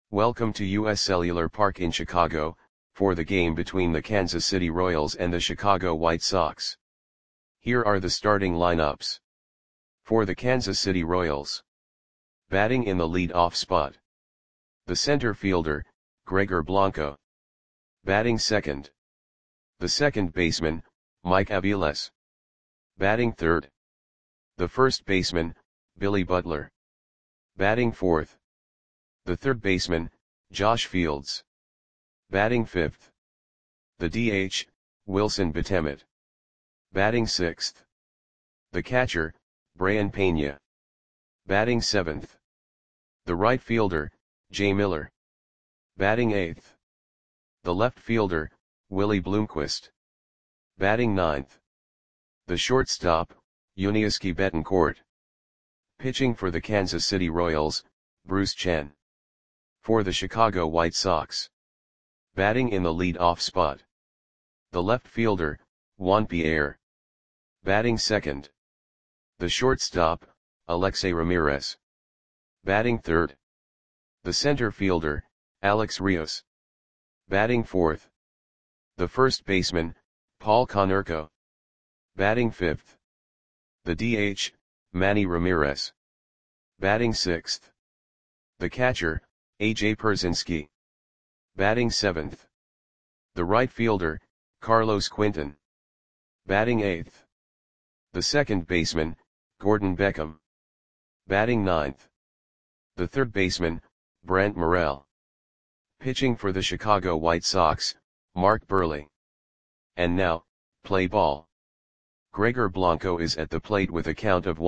Welcome to US Cellular Park in Chicago, for the game between the Kansas City Royals and the Chicago White Sox. Here are the starting lineups. For the Kansas City Royals. Batting in the lead-off spot. The center fielder, Gregor Blanco. Batting second. The second baseman, Mike Aviles. Batting third. The first baseman, Billy Butler. Batting fourth. The third baseman, Josh Fields. Batting fifth. The DH, Wilson Betemet. Batting sixth. The catcher, Brayan Pena. Batting seventh. The right fielder, Jay Miller. Batting eighth. The left fielder, Willie Bloomquist. Batting ninth. The shortstop, Yuniesky Betancourt. Pitching for the Kansas City Royals, Bruce Chen. For the Chicago White Sox. Batting in the lead-off spot. The left fielder, Juan Pierre. Batting second. The shortstop, Alexei Ramirez. Batting third. The center fielder, Alex Rios. Batting fourth. The first baseman, Paul Konerko. Batting fifth. The DH, Manny Ramirez. Batting sixth. The catcher, A.J. Pierzynski. Batting seventh. The right fielder, Carlos Quinton. Batting eighth. The second baseman, Gordon Beckham. Batting ninth. The third baseman, Brent Morel. Pitching for the Chicago White Sox, Mark Buehrle. And now, play ball. Gregor Blanco is at the plate with a count of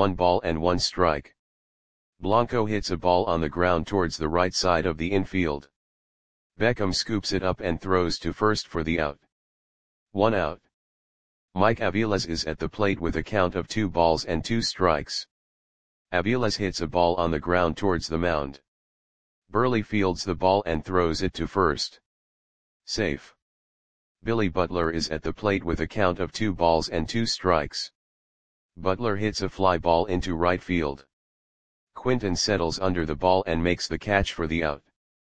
1-1 Blanco hits a ball on the ground towards the right side of the infield. Beckham scoops it up and throws to first for the out. 1 out. Mike Aviles is at the plate with a count of 2 balls and 2 strikes. Aviles hits a ball on the ground towards the mound. Buehrle fields the ball and throws it to first. Safe. Billy Butler is at the plate with a count of 2 balls and 2 strikes. Butler hits a fly ball into right field. Quinton settles under the ball and makes the catch for the out.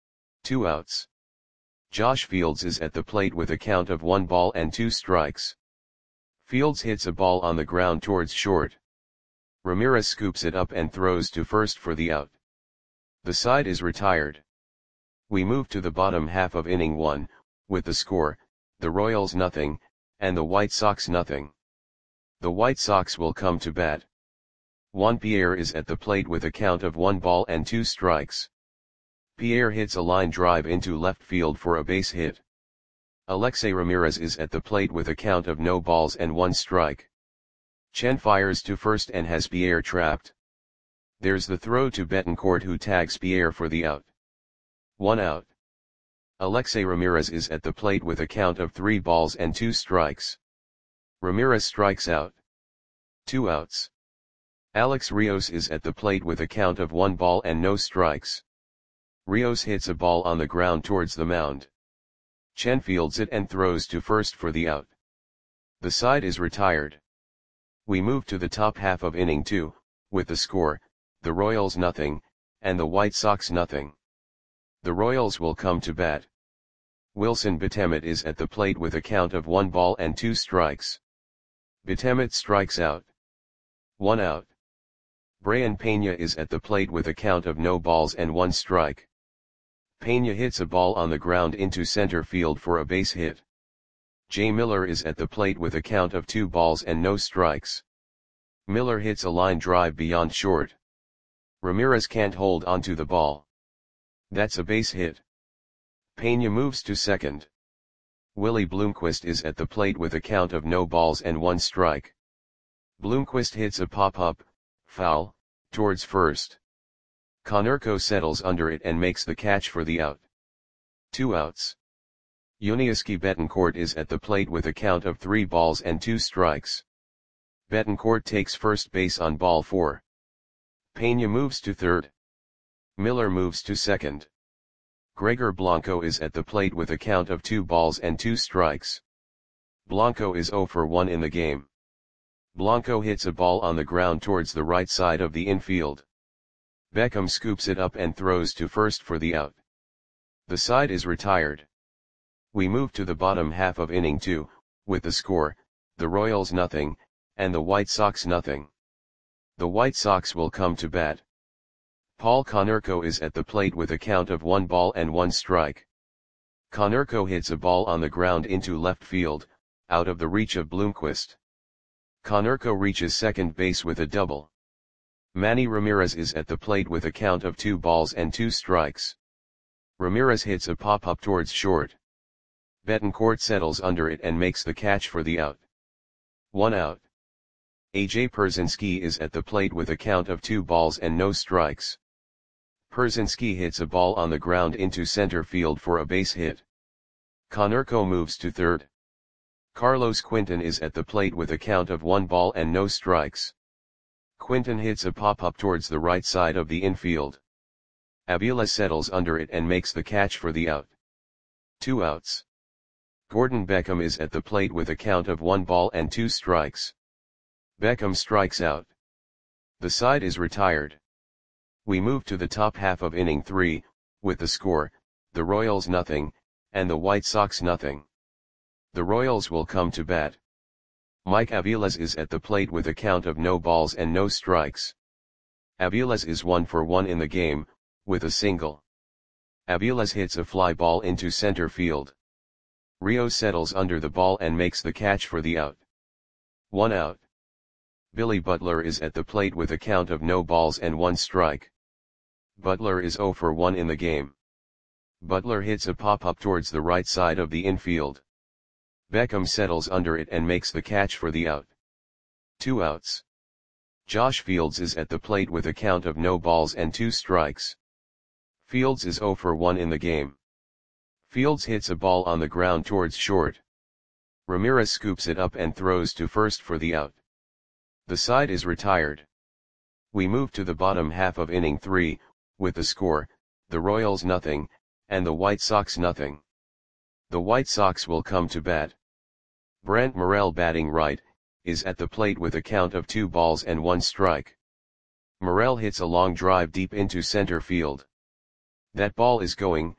2 outs. Josh Fields is at the plate with a count of 1 ball and 2 strikes. Fields hits a ball on the ground towards short. Ramirez scoops it up and throws to first for the out. The side is retired. We move to the bottom half of inning 1, with the score, the Royals 0, and the White Sox 0. The White Sox will come to bat. Juan Pierre is at the plate with a count of 1 ball and 2 strikes. Pierre hits a line drive into left field for a base hit. Alexei Ramirez is at the plate with a count of no balls and 1 strike. Chen fires to first and has Pierre trapped. There's the throw to Betancourt, who tags Pierre for the out. 1 out. Alexei Ramirez is at the plate with a count of 3 balls and 2 strikes. Ramirez strikes out. 2 outs. Alex Rios is at the plate with a count of 1 ball and no strikes. Rios hits a ball on the ground towards the mound. Chen fields it and throws to first for the out. The side is retired. We move to the top half of inning 2, with the score, the Royals 0, and the White Sox 0. The Royals will come to bat. Wilson Betemet is at the plate with a count of 1 ball and 2 strikes. Betemet strikes out. 1 out. Brayan Pena is at the plate with a count of no balls and 1 strike. Pena hits a ball on the ground into center field for a base hit. Jay Miller is at the plate with a count of 2 balls and no strikes. Miller hits a line drive beyond short. Ramirez can't hold onto the ball. That's a base hit. Pena moves to second. Willie Bloomquist is at the plate with a count of no balls and 1 strike. Bloomquist hits a pop-up, foul, towards first. Konerko settles under it and makes the catch for the out. 2 outs. Yuniesky Betancourt is at the plate with a count of 3 balls and 2 strikes. Betancourt takes first base on ball 4. Pena moves to third. Miller moves to second. Gregor Blanco is at the plate with a count of 2 balls and 2 strikes. Blanco is 0 for 1 in the game. Blanco hits a ball on the ground towards the right side of the infield. Beckham scoops it up and throws to first for the out. The side is retired. We move to the bottom half of inning 2, with the score, the Royals nothing, and the White Sox nothing. The White Sox will come to bat. Paul Konerko is at the plate with a count of 1 ball and 1 strike. Konerko hits a ball on the ground into left field, out of the reach of Bloomquist. Konerko reaches second base with a double. Manny Ramirez is at the plate with a count of 2 balls and 2 strikes. Ramirez hits a pop-up towards short. Betancourt settles under it and makes the catch for the out. 1 out. A.J. Pierzynski is at the plate with a count of 2 balls and no strikes. Pierzynski hits a ball on the ground into center field for a base hit. Konerko moves to third. Carlos Quinton is at the plate with a count of 1 ball and no strikes. Quinton hits a pop-up towards the right side of the infield. Avila settles under it and makes the catch for the out. 2 outs. Gordon Beckham is at the plate with a count of 1 ball and 2 strikes. Beckham strikes out. The side is retired. We move to the top half of inning 3, with the score, the Royals nothing, and the White Sox nothing. The Royals will come to bat. Mike Aviles is at the plate with a count of no balls and no strikes. Aviles is 1 for 1 in the game, with a single. Aviles hits a fly ball into center field. Rios settles under the ball and makes the catch for the out. 1 out. Billy Butler is at the plate with a count of no balls and 1 strike. Butler is 0 for 1 in the game. Butler hits a pop-up towards the right side of the infield. Beckham settles under it and makes the catch for the out. 2 outs. Josh Fields is at the plate with a count of no balls and 2 strikes. Fields is 0 for 1 in the game. Fields hits a ball on the ground towards short. Ramirez scoops it up and throws to first for the out. The side is retired. We move to the bottom half of inning 3, with the score, the Royals nothing, and the White Sox nothing. The White Sox will come to bat. Brant Morel, batting right, is at the plate with a count of 2 balls and 1 strike. Morel hits a long drive deep into center field. That ball is gone.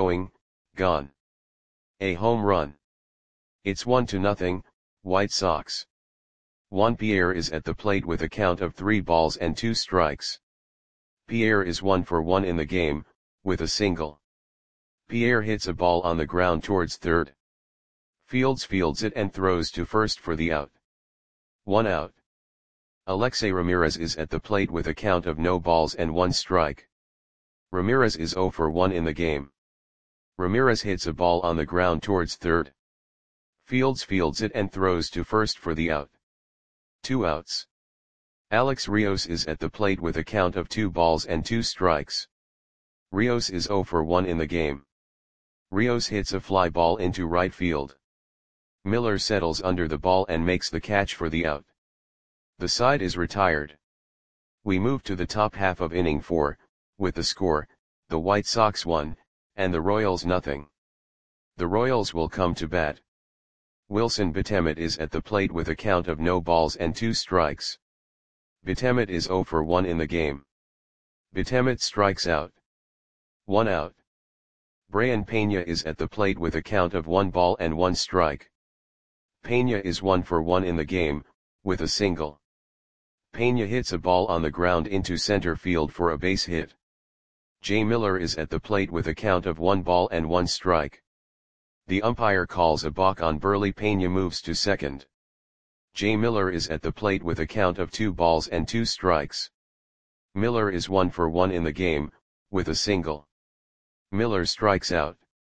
A home run. It's 1-0, White Sox. Juan Pierre is at the plate with a count of 3 balls and 2 strikes. Pierre is 1 for 1 in the game, with a single. Pierre hits a ball on the ground towards third. Fields fields it and throws to first for the out. 1 out. Alexei Ramirez is at the plate with a count of no balls and 1 strike. Ramirez is 0 for 1 in the game. Ramirez hits a ball on the ground towards third. Fields fields it and throws to first for the out. 2 outs. Alex Rios is at the plate with a count of 2 balls and 2 strikes. Rios is 0 for 1 in the game. Rios hits a fly ball into right field. Miller settles under the ball and makes the catch for the out. The side is retired. We move to the top half of inning 4, with the score, the White Sox 1, and the Royals nothing. The Royals will come to bat. Wilson Betemet is at the plate with a count of no balls and 2 strikes. Betemet is 0 for 1 in the game. Betemet strikes out. 1 out. Brayan Peña is at the plate with a count of 1 ball and 1 strike. Peña is 1 for 1 in the game, with a single. Peña hits a ball on the ground into center field for a base hit. Jay Miller is at the plate with a count of 1 ball and 1 strike. The umpire calls a balk on Burley. Peña moves to second. Jay Miller is at the plate with a count of 2 balls and 2 strikes. Miller is 1 for 1 in the game, with a single. Miller strikes out.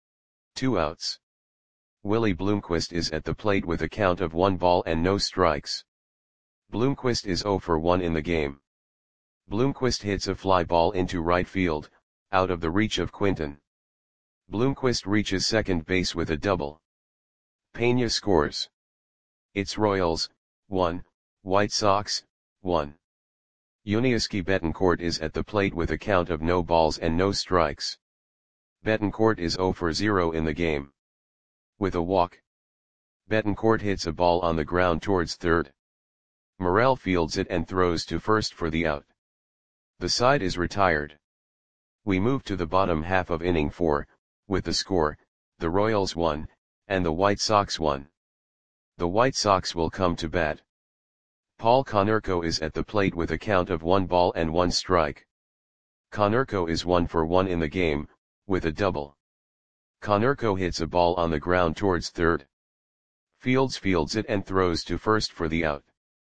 2 outs. Willie Bloomquist is at the plate with a count of 1 ball and no strikes. Bloomquist is 0 for 1 in the game. Bloomquist hits a fly ball into right field, out of the reach of Quinton. Bloomquist reaches second base with a double. Peña scores. It's Royals, 1, White Sox, 1. Yuniesky Betancourt is at the plate with a count of no balls and no strikes. Betancourt is 0 for 0 in the game. With a walk. Betancourt hits a ball on the ground towards third. Morel fields it and throws to first for the out. The side is retired. We move to the bottom half of inning 4, with the score, the Royals won, and the White Sox won. The White Sox will come to bat. Paul Konerko is at the plate with a count of 1 ball and 1 strike. Konerko is 1 for 1 in the game, with a double. Konerko hits a ball on the ground towards third. Fields fields it and throws to first for the out.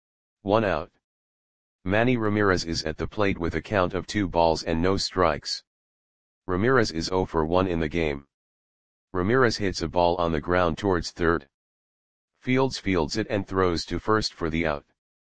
1 out. Manny Ramirez is at the plate with a count of 2 balls and no strikes. Ramirez is 0 for 1 in the game. Ramirez hits a ball on the ground towards third. Fields fields it and throws to first for the out.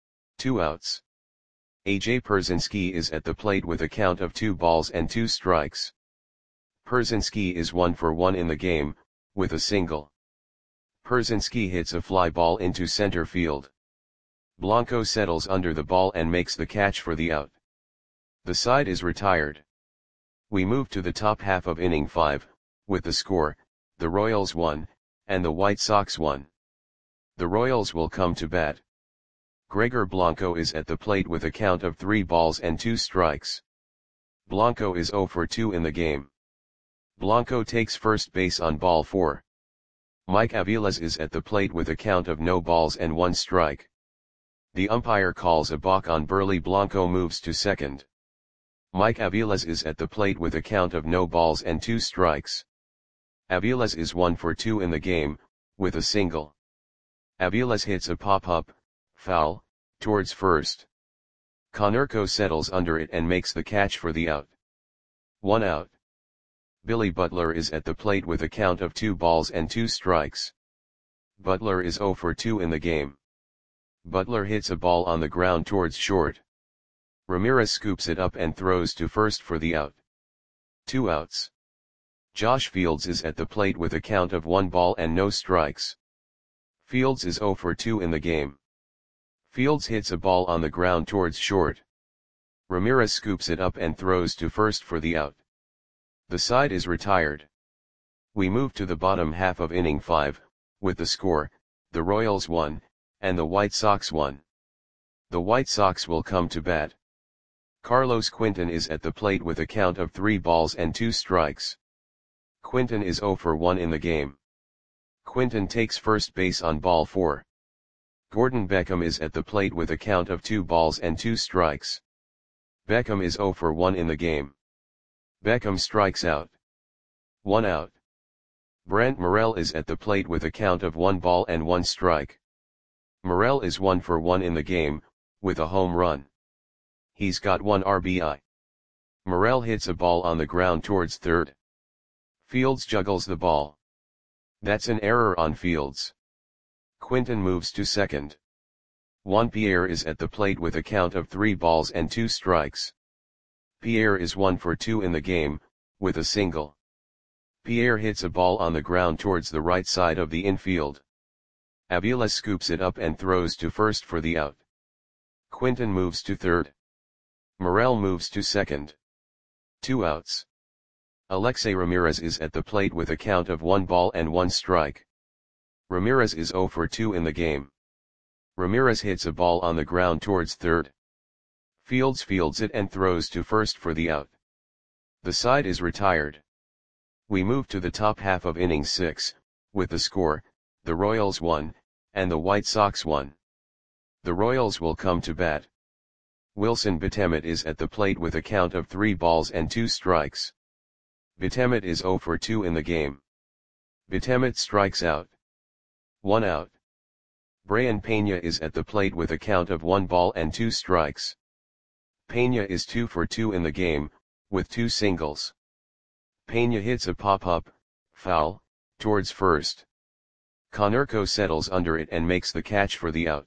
2 outs. A.J. Pierzynski is at the plate with a count of 2 balls and 2 strikes. Pierzynski is 1 for 1 in the game, with a single. Pierzynski hits a fly ball into center field. Blanco settles under the ball and makes the catch for the out. The side is retired. We move to the top half of inning 5, with the score, the Royals won, and the White Sox won. The Royals will come to bat. Gregor Blanco is at the plate with a count of 3 balls and 2 strikes. Blanco is 0 for 2 in the game. Blanco takes first base on ball 4. Mike Aviles is at the plate with a count of no balls and 1 strike. The umpire calls a balk on Burley. Blanco moves to second. Mike Aviles is at the plate with a count of no balls and 2 strikes. Aviles is 1 for 2 in the game, with a single. Aviles hits a pop-up, foul, towards first. Konerko settles under it and makes the catch for the out. 1 out. Billy Butler is at the plate with a count of 2 balls and 2 strikes. Butler is 0 for 2 in the game. Butler hits a ball on the ground towards short. Ramirez scoops it up and throws to first for the out. 2 outs. Josh Fields is at the plate with a count of 1 ball and no strikes. Fields is 0 for 2 in the game. Fields hits a ball on the ground towards short. Ramirez scoops it up and throws to first for the out. The side is retired. We move to the bottom half of inning 5, with the score, the Royals won, and the White Sox won. The White Sox will come to bat. Carlos Quinton is at the plate with a count of 3 balls and 2 strikes. Quinton is 0 for 1 in the game. Quinton takes first base on ball 4. Gordon Beckham is at the plate with a count of 2 balls and 2 strikes. Beckham is 0 for 1 in the game. Beckham strikes out. 1 out. Brent Morel is at the plate with a count of 1 ball and 1 strike. Morel is 1 for 1 in the game, with a home run. He's got 1 RBI. Morel hits a ball on the ground towards third. Fields juggles the ball. That's an error on Fields. Quinton moves to second. Juan Pierre is at the plate with a count of 3 balls and 2 strikes. Pierre is 1 for 2 in the game, with a single. Pierre hits a ball on the ground towards the right side of the infield. Aviles scoops it up and throws to first for the out. Quinton moves to third. Morel moves to second. 2 outs. Alexei Ramirez is at the plate with a count of 1 ball and 1 strike. Ramirez is 0 for 2 in the game. Ramirez hits a ball on the ground towards third. Fields fields it and throws to first for the out. The side is retired. We move to the top half of inning 6, with the score, the Royals won, and the White Sox won. The Royals will come to bat. Wilson Betemet is at the plate with a count of 3 balls and 2 strikes. Betemet is 0 for 2 in the game. Betemet strikes out. 1 out. Brayan Pena is at the plate with a count of 1 ball and 2 strikes. Pena is 2 for 2 in the game, with 2 singles. Pena hits a pop-up, foul, towards first. Konerko settles under it and makes the catch for the out.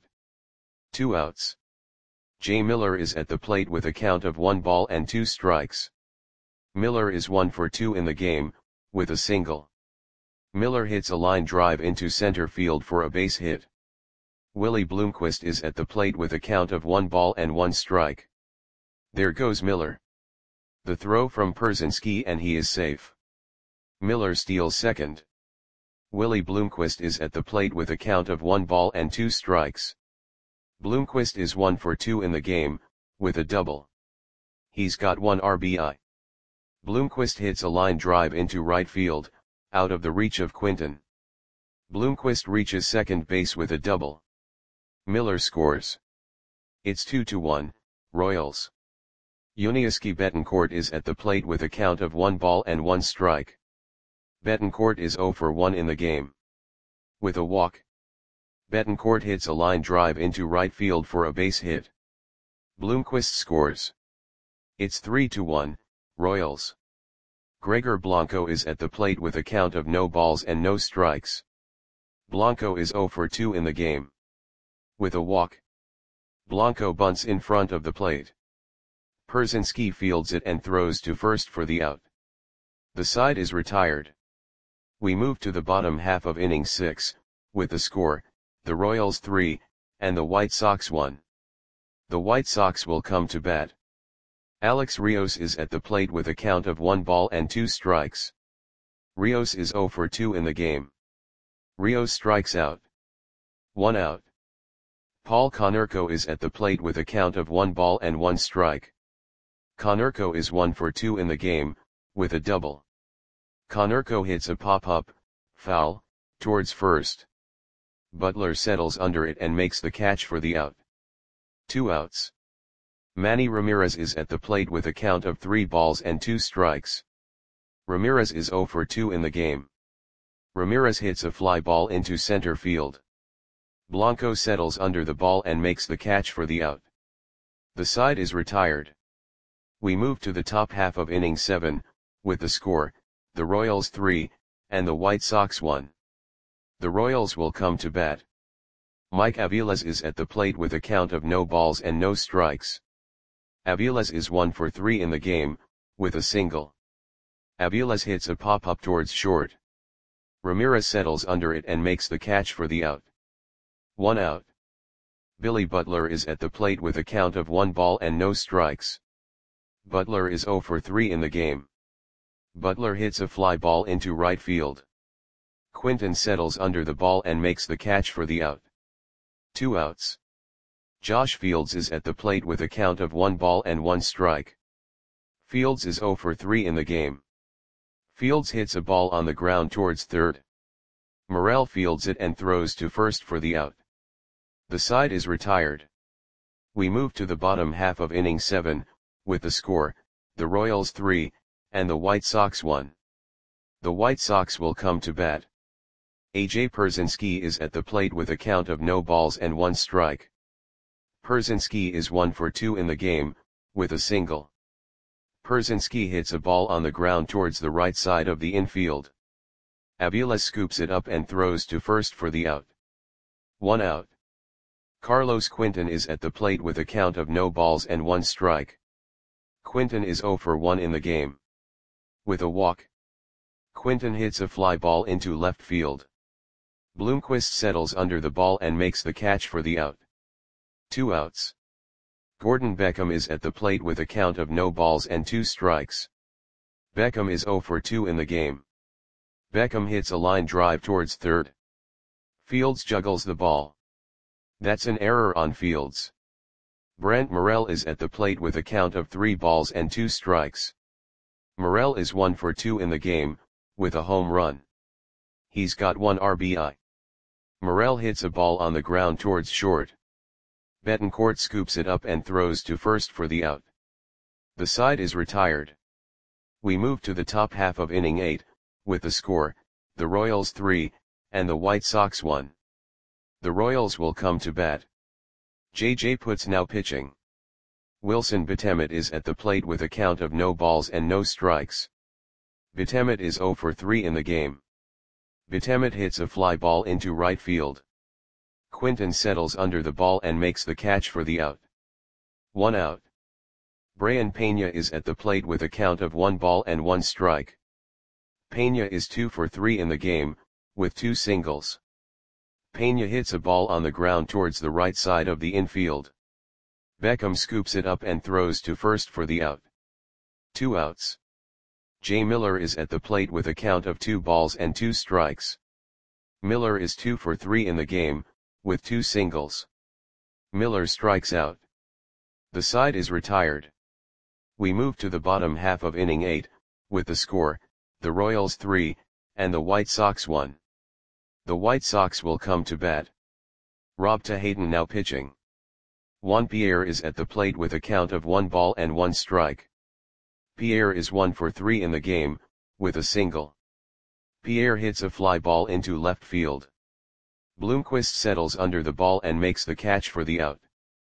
2 outs. Jay Miller is at the plate with a count of 1 ball and 2 strikes. Miller is 1 for 2 in the game, with a single. Miller hits a line drive into center field for a base hit. Willie Bloomquist is at the plate with a count of 1 ball and 1 strike. There goes Miller. The throw from Pierzynski and he is safe. Miller steals second. Willie Bloomquist is at the plate with a count of 1 ball and 2 strikes. Bloomquist is 1 for 2 in the game, with a double. He's got 1 RBI. Bloomquist hits a line drive into right field, out of the reach of Quinton. Bloomquist reaches second base with a double. Miller scores. It's 2-1, Royals. Yuniesky Betancourt is at the plate with a count of 1-1 strike. Betancourt is 0 for 1 in the game. With a walk, Betancourt hits a line drive into right field for a base hit. Bloomquist scores. It's 3-1, Royals. Gregor Blanco is at the plate with a count of no balls and no strikes. Blanco is 0 for 2 in the game. With a walk, Blanco bunts in front of the plate. Pierzynski fields it and throws to first for the out. The side is retired. We move to the bottom half of inning 6, with the score, the Royals 3, and the White Sox 1. The White Sox will come to bat. Alex Rios is at the plate with a count of 1-2 strikes. Rios is 0 for 2 in the game. Rios strikes out. 1 out. Paul Konerko is at the plate with a count of 1-1 strike. Konerko is 1 for 2 in the game, with a double. Konerko hits a pop-up, foul, towards first. Butler settles under it and makes the catch for the out. 2 outs. Manny Ramirez is at the plate with a count of 3-2 strikes. Ramirez is 0 for 2 in the game. Ramirez hits a fly ball into center field. Blanco settles under the ball and makes the catch for the out. The side is retired. We move to the top half of inning 7, with the score, the Royals 3, and the White Sox 1. The Royals will come to bat. Mike Aviles is at the plate with a count of no balls and no strikes. Aviles is 1 for 3 in the game, with a single. Aviles hits a pop-up towards short. Ramirez settles under it and makes the catch for the out. 1 out. Billy Butler is at the plate with a count of 1 ball and no strikes. Butler is 0 for 3 in the game. Butler hits a fly ball into right field. Quinton settles under the ball and makes the catch for the out. 2 outs. Josh Fields is at the plate with a count of 1-1 strike. Fields is 0 for 3 in the game. Fields hits a ball on the ground towards third. Morel fields it and throws to first for the out. The side is retired. We move to the bottom half of inning 7, with the score, the Royals 3, and the White Sox 1. The White Sox will come to bat. AJ Pierzynski is at the plate with a count of no balls and 1 strike. Pierzynski is 1 for 2 in the game, with a single. Pierzynski hits a ball on the ground towards the right side of the infield. Aviles scoops it up and throws to first for the out. 1 out. Carlos Quinton is at the plate with a count of no balls and 1 strike. Quinton is 0 for 1 in the game. With a walk, Quinton hits a fly ball into left field. Bloomquist settles under the ball and makes the catch for the out. 2 outs. Gordon Beckham is at the plate with a count of no balls and 2 strikes. Beckham is 0 for 2 in the game. Beckham hits a line drive towards third. Fields juggles the ball. That's an error on Fields. Brent Morel is at the plate with a count of 3 balls and 2 strikes. Morel is 1 for 2 in the game, with a home run. He's got 1 RBI. Morel hits a ball on the ground towards short. Betancourt scoops it up and throws to first for the out. The side is retired. We move to the top half of inning 8, with the score, the Royals 3, and the White Sox 1. The Royals will come to bat. J.J. Putz now pitching. Wilson Betemet is at the plate with a count of no balls and no strikes. Betemet is 0 for 3 in the game. Betemet hits a fly ball into right field. Quinton settles under the ball and makes the catch for the out. 1 out. Brayan Pena is at the plate with a count of 1 ball and 1 strike. Pena is 2 for 3 in the game, with 2 singles. Pena hits a ball on the ground towards the right side of the infield. Beckham scoops it up and throws to first for the out. 2 outs. Jay Miller is at the plate with a count of 2 balls and 2 strikes. Miller is 2 for 3 in the game, with 2 singles. Miller strikes out. The side is retired. We move to the bottom half of inning 8, with the score, the Royals 3, and the White Sox 1. The White Sox will come to bat. Rob Hayden now pitching. Juan Pierre is at the plate with a count of 1 ball and 1 strike. Pierre is 1 for 3 in the game, with a single. Pierre hits a fly ball into left field. Bloomquist settles under the ball and makes the catch for the out.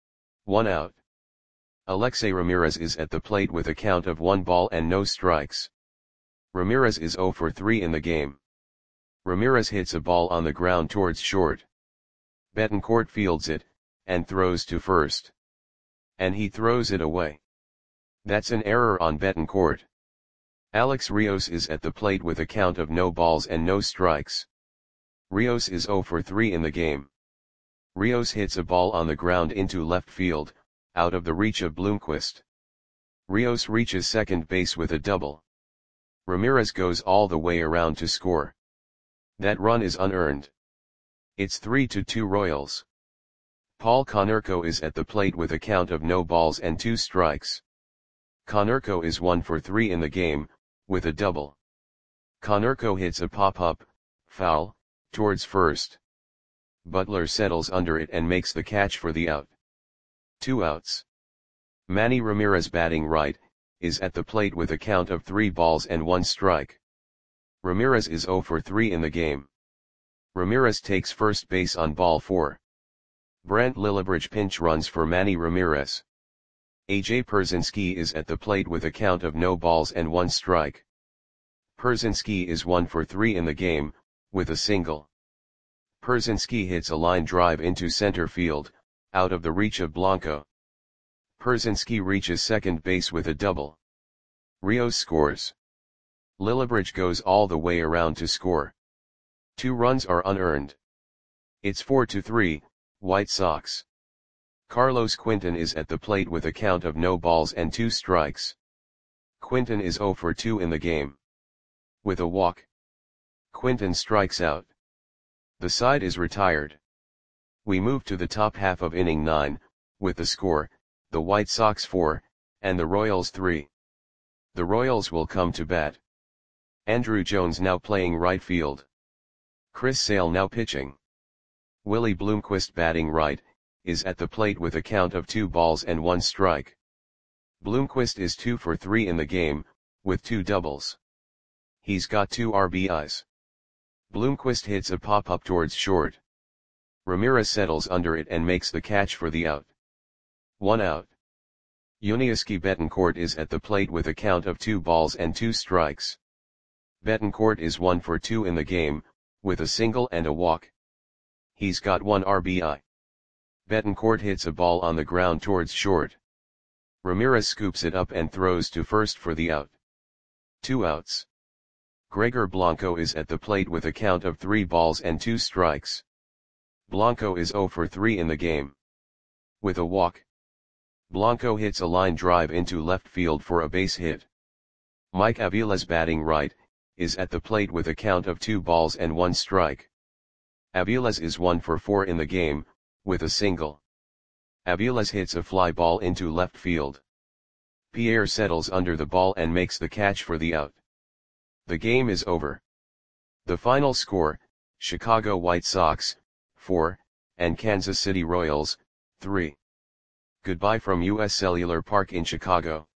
1 out. Alexei Ramirez is at the plate with a count of 1 ball and no strikes. Ramirez is 0 for 3 in the game. Ramirez hits a ball on the ground towards short. Betancourt fields it, and throws to first. And he throws it away. That's an error on Betancourt. Alex Rios is at the plate with a count of no balls and no strikes. Rios is 0 for 3 in the game. Rios hits a ball on the ground into left field, out of the reach of Bloomquist. Rios reaches second base with a double. Ramirez goes all the way around to score. That run is unearned. It's 3-2 Royals. Paul Konerko is at the plate with a count of no balls and 2 strikes. Konerko is 1 for 3 in the game, with a double. Konerko hits a pop-up, foul, towards first. Butler settles under it and makes the catch for the out. 2 outs. Manny Ramirez batting right, is at the plate with a count of 3 balls and 1 strike. Ramirez is 0 for 3 in the game. Ramirez takes first base on ball 4. Brent Lillibridge pinch runs for Manny Ramirez. AJ Pierzynski is at the plate with a count of no balls and 1 strike. Pierzynski is 1 for 3 in the game, with a single. Pierzynski hits a line drive into center field, out of the reach of Blanco. Pierzynski reaches second base with a double. Rios scores. Lillibridge goes all the way around to score. 2 runs are unearned. It's 4-3, White Sox. Carlos Quinton is at the plate with a count of no balls and 2 strikes. Quinton is 0 for 2 in the game. With a walk. Quinton strikes out. The side is retired. We move to the top half of inning 9, with the score, the White Sox 4, and the Royals 3. The Royals will come to bat. Andrew Jones now playing right field. Chris Sale now pitching. Willie Bloomquist batting right, is at the plate with a count of 2 balls and 1 strike. Bloomquist is 2 for 3 in the game, with 2 doubles. He's got 2 RBIs. Bloomquist hits a pop-up towards short. Ramirez settles under it and makes the catch for the out. 1 out. Yuniesky Betancourt is at the plate with a count of 2 balls and 2 strikes. Betancourt is 1 for 2 in the game, with a single and a walk. He's got 1 RBI. Betancourt hits a ball on the ground towards short. Ramirez scoops it up and throws to first for the out. 2 outs. Gregor Blanco is at the plate with a count of 3 balls and 2 strikes. Blanco is 0 for 3 in the game. With a walk. Blanco hits a line drive into left field for a base hit. Mike Aviles batting right, is at the plate with a count of 2 balls and 1 strike. Aviles is 1 for 4 in the game, with a single. Aviles hits a fly ball into left field. Pierre settles under the ball and makes the catch for the out. The game is over. The final score, Chicago White Sox, 4, and Kansas City Royals, 3. Goodbye from US Cellular Park in Chicago.